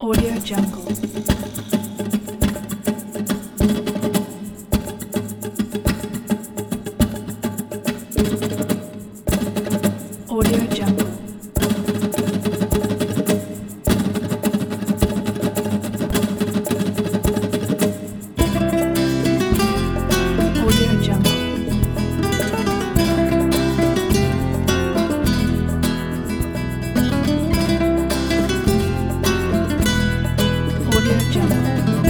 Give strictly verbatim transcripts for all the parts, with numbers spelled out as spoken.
Audio Jungle. Audio Jungle. Audio Jungle. Audio Jungle.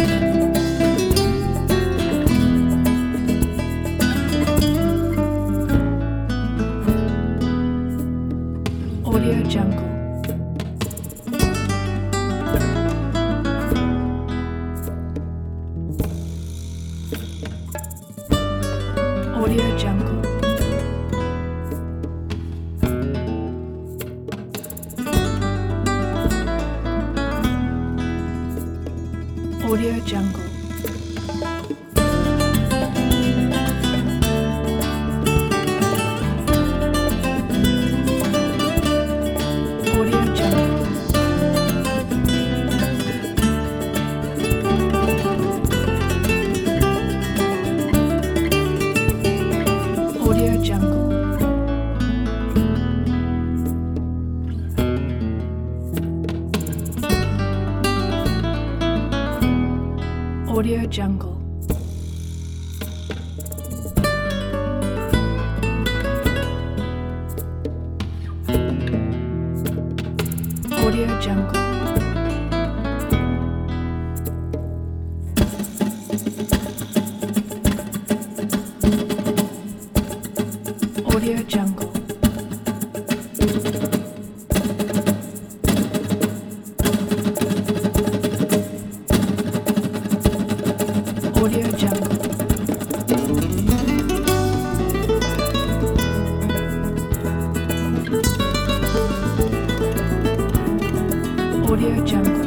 Audio Jungle. Audio Jungle. Audio Jungle. Audio Jungle. Audio Jungle. Audio Jungle. Audio Jungle. Audio Jungle. Audio Jungle. Audio Jungle.